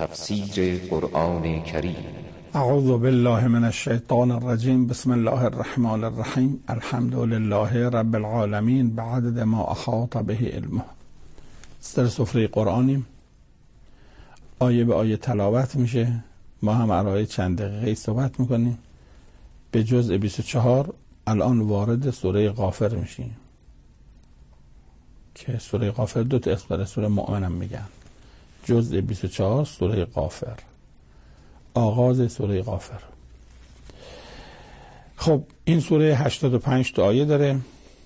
تفسیر قرآن کریم. اعوذ بالله من الشیطان الرجیم. بسم الله الرحمن الرحیم. الحمد لله رب العالمین بعدد ما احاط به علمه. در سفره قرآنیم، آیه به آیه تلاوت میشه. ما هم برای چند دقیقه صحبت میکنیم. به جزء 24 الان وارد سوره غافر میشیم که سوره غافر دو تا اسم داره، سوره مؤمن هم میگن. جزء 24 سوره غافر، آغاز سوره غافر. خب این سوره 85 تا آیه داره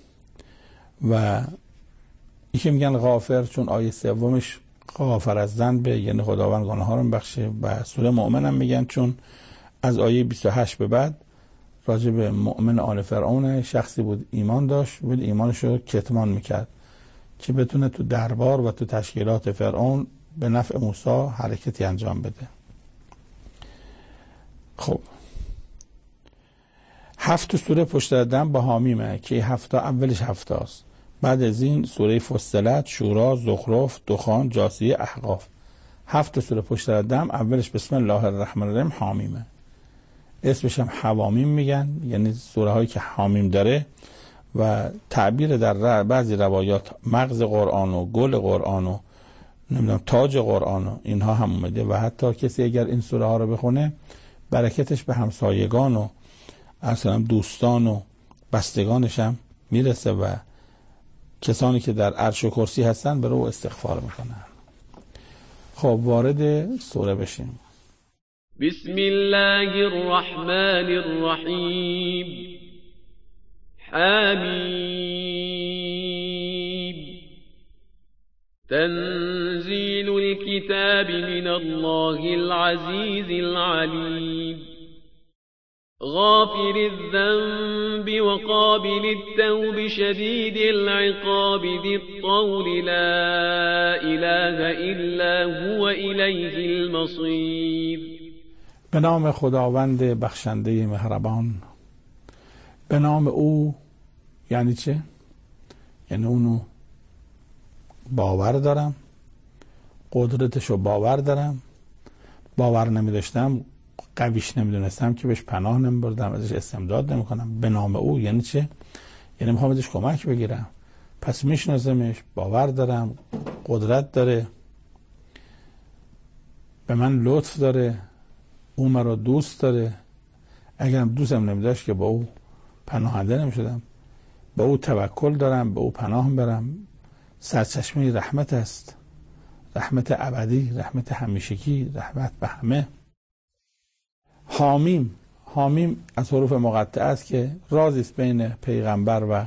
و یکی میگن غافر چون آیه سومش غافر از ذنب، یعنی خداوند گناه ها رو میبخشه. و سوره مؤمن هم میگن چون از آیه 28 به بعد راجع به مؤمن آل فرعون، شخصی بود ایمان داشت، بود ایمانش رو کتمان میکرد که بتونه تو دربار و تو تشکیلات فرعون به نفع موسی حرکتی انجام بده. خب 7 سوره پشت دم با حامیمه که 7 اولش 7 است. بعد از این سوره فصلت، شورا، زخرف، دخان، جاثیه، احقاف. 7 سوره پشت دم اولش بسم الله الرحمن الرحیم حامیمه. اسمش هم حوامیم میگن، یعنی سوره هایی که حامیم داره و تعبیر در بعضی روایات مغز قرآن و گل قرآن و نمیدونم تاج قرآن و اینها هم اومده و حتی کسی اگر این سوره ها رو بخونه برکتش به همسایگان و اصلا دوستان و بستگانش هم میرسه و کسانی که در عرش و کرسی هستن به رو استغفار میکنن. خب وارد سوره بشیم. بسم الله الرحمن الرحیم. حمیم. تنزيل الكتاب من الله العزيز العليم. غافر الذنب وقابل التوب شديد العقاب ذي الطول لا إله إلا هو إليه المصير. به نام خداوند بخشنده مهربان. به نام او یعنی چه؟ یعنی اونو باور دارم، قدرتشو باور دارم، باور نمی داشتم، قویش نمی دونستم که بهش پناه نمی بردم، ازش استمداد نمی کنم. به نام او یعنی چه؟ یعنی میخوام ازش کمک بگیرم. پس میشناسمش، باور دارم، قدرت داره، به من لطف داره، او مرا دوست داره. اگرم دوستم نمی داشت که با او پناهنده نمی شدم. به او توکل دارم، به او پناه برم. سرچشمه رحمت است، رحمت ابدی، رحمت همیشگی، رحمت به همه. حامیم، حامیم از حروف مقطعه است که رازی است بین پیغمبر و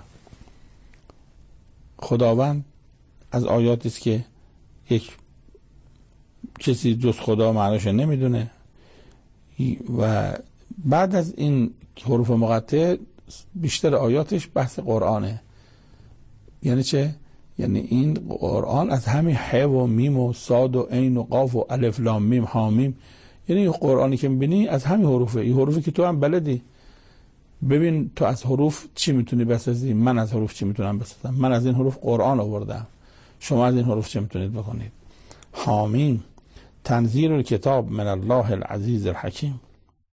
خداوند. از آیاتی است که یک کسی جز خدا معناش نمیدونه. و بعد از این حروف مقطعه بیشتر آیاتش بحث قرآنه. یعنی چه؟ یعنی این قرآن از همین ح و میم و صاد و عین و قاف و الف لام میم حامیم، یعنی این قرآنی که می‌بینی از همین حروفه. این حروفی که تو هم بلدی. ببین تو از حروف چی میتونی بسازی، من از حروف چی میتونم بسازم. من از این حروف قرآن آوردم، شما از این حروف چی میتونید بکنید. حامیم. تنزیل الکتاب من الله العزیز الحکیم.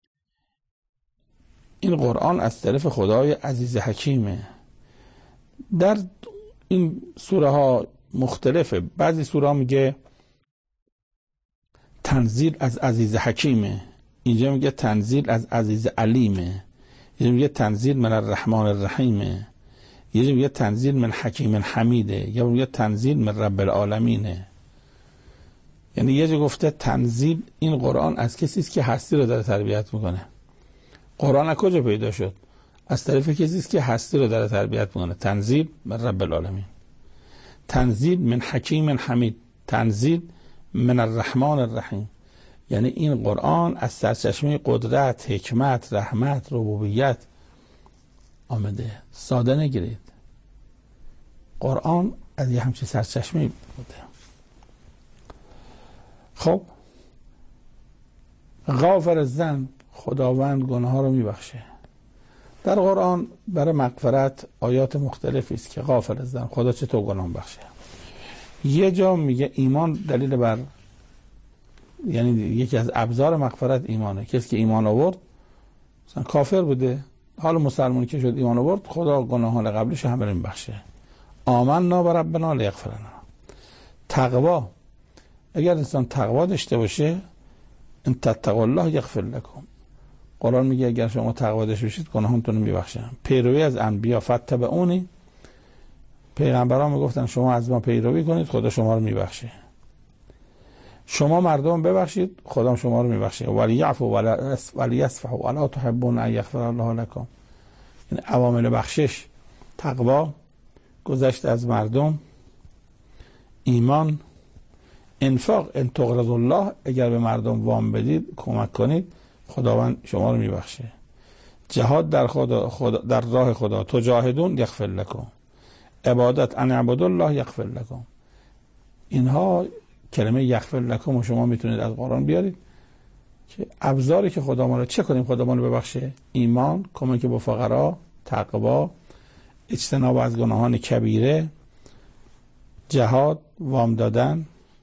این قرآن از طرف خدای عزیز حکیمه. در این سوره ها مختلفه. بعضی سوره ها میگه تنزیل از عزیز حکیمه، اینجا میگه تنزیل از عزیز علیمه، اینجا میگه تنزیل من الرحمن الرحیمه، اینجا میگه تنزیل من حکیم حمیده، یا میگه تنزیل من رب العالمینه. یعنی یه جا گفته تنزیل این قرآن از کسی است که هستی رو داره تربیت میکنه. قرآن از کجا پیدا شد؟ از طرف کسی است که هستی رو داره تربیت میکنه. تنزیل من رب العالمین، تنزیل من حکیم حمید، تنزیل من الرحمن الرحیم. یعنی این قرآن از سرچشمه قدرت، حکمت، رحمت، ربوبیت آمده. ساده نگیرید، قرآن از یه همچین سرچشمه بوده. خب غافر الذنب، خداوند گناه ها رو میبخشه. در قرآن برای مغفرت آیات مختلفی است که غافر الذنب، خدا چطور گناه بخشه. یه جا میگه ایمان دلیل بر یعنی یکی از ابزار مغفرت ایمانه. کسی که ایمان آورد مثلا کافر بوده، حالا مسلمانی که شد ایمان آورد، خدا گناهان قبلش همه رو میبخشه. آمنا بربنا لیغفر لنا. تقوا، اگر انسان تقوا داشته باشه، ان تتقوا الله یغفر لكم. قرآن میگه اگر شما تقوا داشته باشید گناهانتون رو میبخشم. پیروی از انبیا، فتبعونی، پیغمبران میگفتن شما از ما پیروی کنید خدا شما رو میبخشه. شما مردم ببخشید خدا شما رو میبخشه. ولیعفو ولیصفحوا الا تحبون ان یغفر الله لكم. این عوامل بخشش، تقوا، گذشت از مردم، ایمان، انفاق، ان تقرضوا الله، اگر به مردم وام بدید کمک کنید خداوند شما رو میبخشه. جهاد در راه خدا، تجاهدون یغفر لكم. عبادت، ان اعبدوا الله یغفر لكم. اینها کلمه یغفر لكم و شما میتونید از قرآن بیارید که ابزاری که خدا ما رو چه کنیم خدا ما رو ببخشه: ایمان، کمک به فقرا، تقوا، اجتناب از گناهان کبیره، جهاد، وام دادن.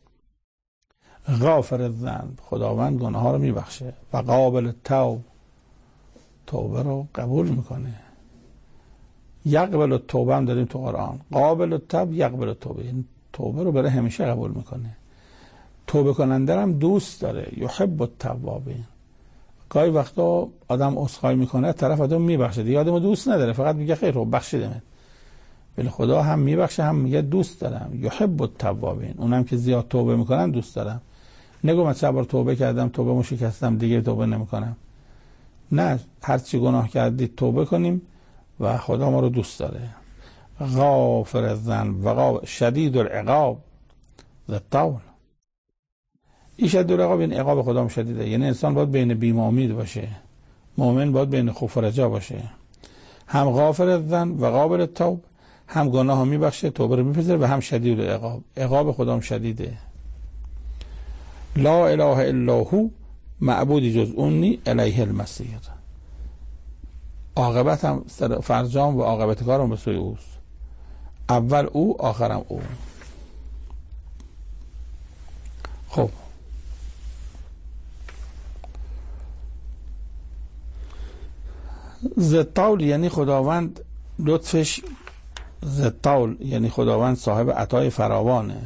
غافر الذنب، خداوند گناه ها رو میبخشه. و قابل التوب، توبه رو قبول میکنه. یقبل التوبه هم داریم تو قرآن. قابل التوب یقبل التوبه، توبه رو برای همیشه قبول میکنه. توبه کننده هم دوست داره. یحب التوابین. گاهی وقتا آدم عذرخواهی میکنه، طرف آدم میبخشه، دیگه آدمو دوست نداره، فقط میگه خیر رو بخشیدم. ولی خدا هم میبخشه هم میگه دوست دارم. یحب التوابین، اونم که زیاد توبه میکنن دوست دارم. نگو من 4 بار توبه کردم، توبه مو شکستم، دیگه توبه نمیکنم. نه، هر چی گناه کردید توبه کنیم و خدا ما رو دوست داره. غافر الذنب و شدید العقاب ذی الطول. این شدید العقاب، این عقاب خدا هم شدیده. یعنی انسان باید بین بیم و امید باشه، مؤمن باید بین خوف و رجا باشه. هم غافر الذنب و قابل التوب، هم گناه ها میبخشه، توبه رو میپذیره، و هم شدید العقاب، عقاب خدا هم شدیده. لا اله الا هو، معبودی جز اون نی، الیه المصیر. عاقبت هم فرجام و عاقبت کارم به سوی اوست. اول او، آخرم او. خب ذی الطول یعنی خداوند لطفش، ذی الطول یعنی خداوند صاحب عطای فراوانه.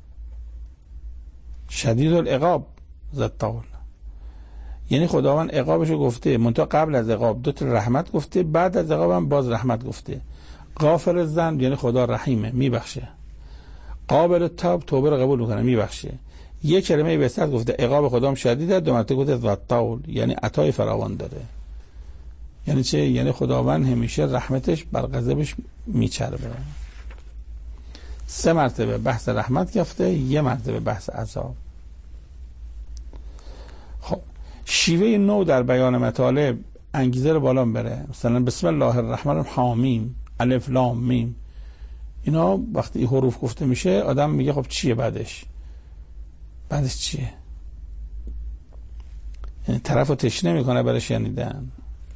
شدید العقاب ذی الطول یعنی خداوند عقابشو گفته، منتها قبل از عقاب 2 تا رحمت گفته، بعد از عقاب هم باز رحمت گفته. غافر الذنب یعنی خدا رحیمه، میبخشه. قابل التوب، توبه رو قبول میکنه، میبخشه. یک کلمه به سر گفته عقاب خدام شدیده، 2 مرتبه گفته ذی الطول یعنی عطای فراوان داره. یعنی چه؟ یعنی خداوند همیشه رحمتش بر غضبش میچربه. 3 مرتبه بحث رحمت گفته، 1 مرتبه بحث عذاب. خب شیوه نو در بیان مطالب انگیزه رو بالا بره. مثلا بسم الله الرحمن الرحیم، حامیم، الف لام میم، اینا وقتی این حروف گفته میشه آدم میگه خب چیه بعدش چیه؟ یعنی طرف رو تشنه میکنه برای شنیدن.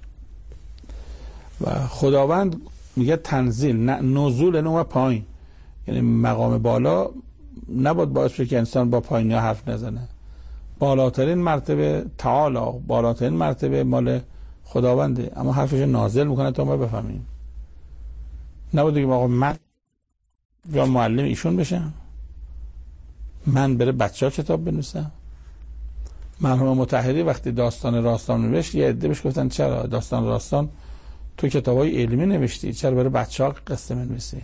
و خداوند میگه تنزیل، نه نزول، نه پایین. یعنی مقام بالا نباید باعث بشه که انسان با پایینی حرف نزنه. بالاترین مرتبه تعالی، بالاترین مرتبه مال خداونده، اما حرفش نازل میکنه تا ما بفهمیم. نباید بگیم آقا من یا معلم ایشون بشم، من بره بچه ها کتاب بنویسم. مرحوم مطهری وقتی داستان راستان نوشت، یه عده بهش گفتن چرا داستان راستان تو کتابای علمی نوشتی، چرا برای بچه ها قصه بنویسی؟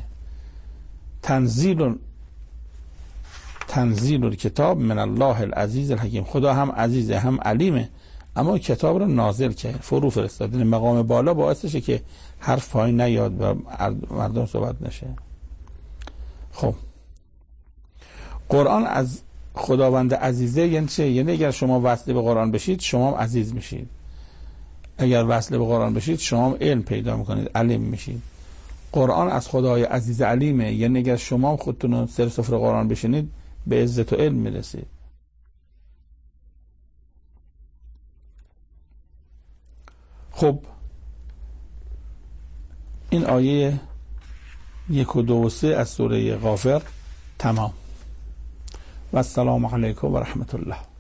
تنزیل کتاب من الله العزیز الحکیم، خدا هم عزیزه هم علیمه، اما کتاب رو نازل کرد، فرو فرستاد. مقام بالا باعثشه که حرف پایین نیاد و مردم صحبت نشه. خب قرآن از خداوند عزیزه یعنی چه؟ یعنی اگر شما وصل به قرآن بشید شما هم عزیز میشید. اگر وصل به قرآن بشید شما هم علم پیدا میکنید، علیم میشید. قرآن از خدای عزیز علیمه، یعنی اگر شما خودتون رو سر سفره قرآن بشینید به عزت و علم میرسید. خب این آیه 1 و 2 و 3 از سوره غافر تمام. و السلام علیکم و رحمت الله.